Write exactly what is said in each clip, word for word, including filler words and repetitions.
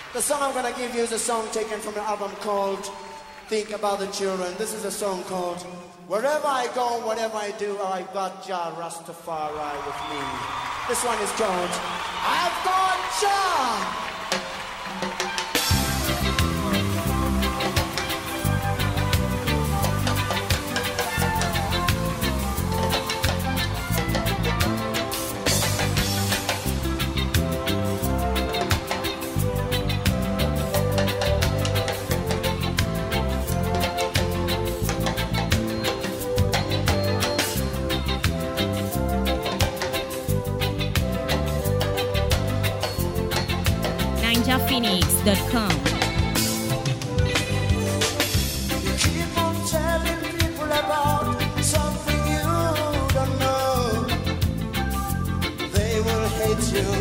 The song I'm gonna give you is a song taken from an album called Think About the Children. This is a song called Wherever I Go, Whatever I Do, I've Got Jah Rastafari with me. This one is called I've Got Jah. ninja phoenix dot com. You keep on telling people about something you don't know. They will hate you.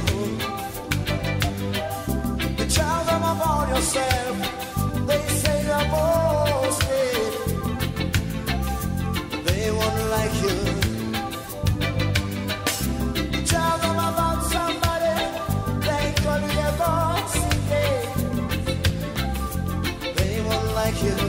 You tell them about yourself. They say you're boasting. They won't like you. You tell them about somebody. They call you a boss. Like you.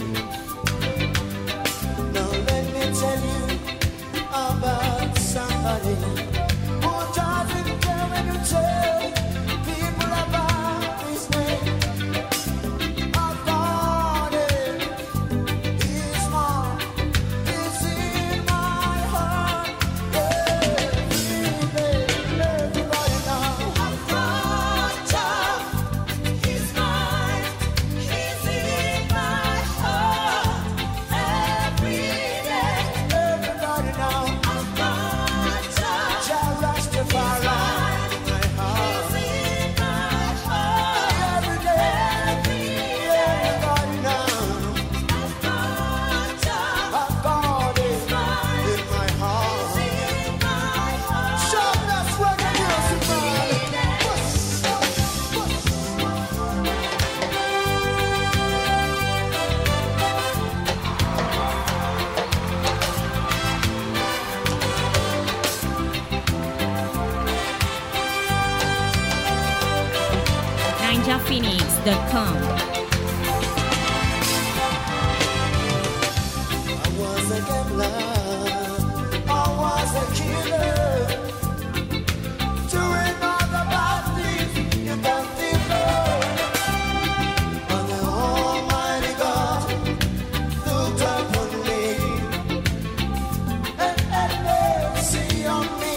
Now let me tell you about somebody who doesn't care when you tell people about his name. I've got it. He's mine. He's in my heart. Every day, everybody now. I've got Jah. He's mine. He's in my heart. Every day, everybody now. I've got Jah. Jah Rastafari in my heart. He's in my heart. Every day, everybody now. I've got Jah. I've got it in my heart. He's in my heart. Show me that swag and music, man. Push, push, ninja phoenix dot com. I was a gambler, I was a killer, doing all the bad things you don't think of. But the Almighty God looked upon me and had mercy on me.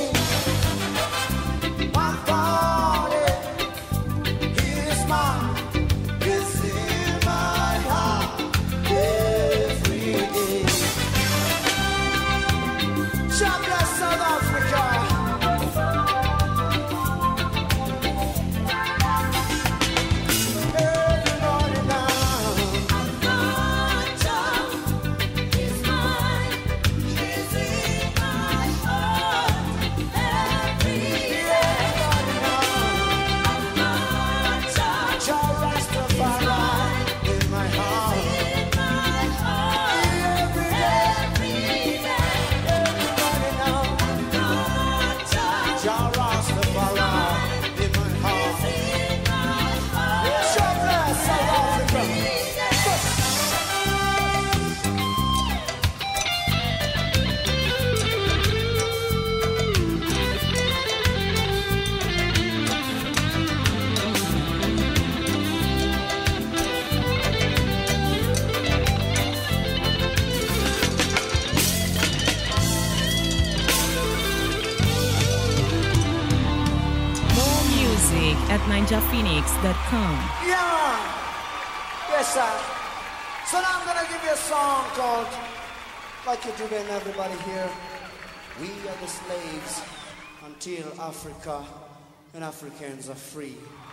I thought it, He's mine, He's in my heart every day. God bless South Africa. Everybody now. I've got Jah. He's mine. He's in my heart. Every day. Everybody now. I've got Jah. Jah Rastafari in my heart. In my heart. Every day. Every day. Everybody now. I've got Jah. Jah Rastafari in my heart. In my heart. God bless South Africa. More music at ninja phoenix dot com. Yeah. Yes, sir. So now I'm gonna give you a song called Like You Do and everybody here. We are the slaves until Africa and Africans are free.